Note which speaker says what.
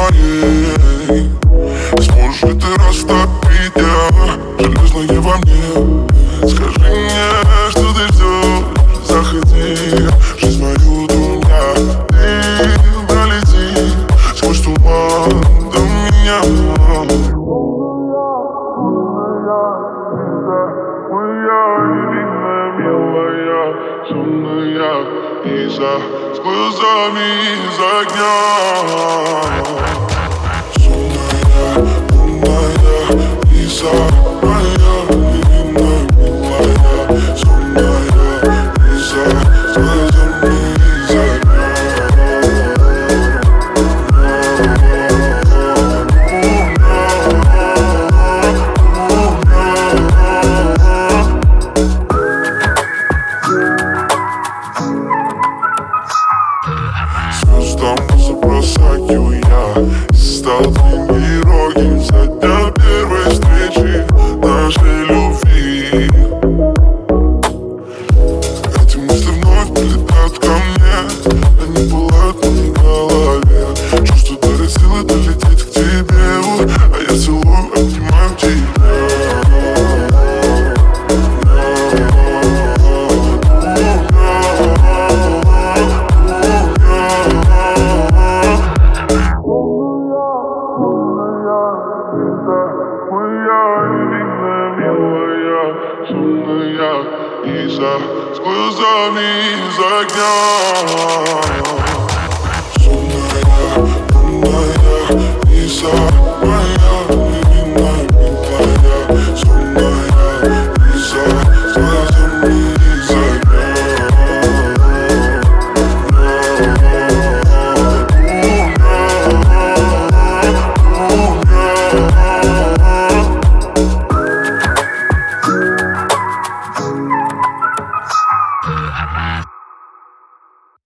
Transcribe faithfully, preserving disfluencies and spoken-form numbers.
Speaker 1: моей. Сможешь ли ты растопить я железное во мне? Скажи мне, что ты ждешь, заходи в жизнь мою до меня. Ты пролети сквозь туман до меня. Сонная Иза с глазами из огня. Сонная, умная Иза, моя невинная, милая. Сонная Иза с глазами из огня. Звездам забросаю я и стал твоим героем со дня первой встречи нашей любви. Эти мысли вновь прилетают ко мне, они пылают в моей голове. Чувство дарит силы долететь к тебе, а я целую, обнимаю тебя. Сонная Иза с глазами из огня. Сонная, умная Иза, моя.